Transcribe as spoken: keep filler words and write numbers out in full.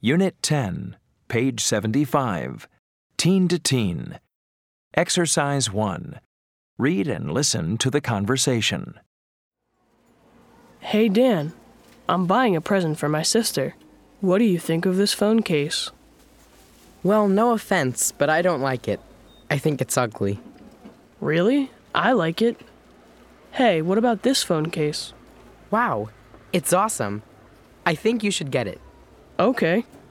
Unit ten, page seventy-five, Teen to Teen. Exercise one. Read and listen to the conversation. Hey Dan, I'm buying a present for my sister. What do you think of this phone case? Well, no offense, but I don't like it. I think it's ugly. Really? I like it. Hey, what about this phone case? Wow, it's awesome. I think you should get it. Okay.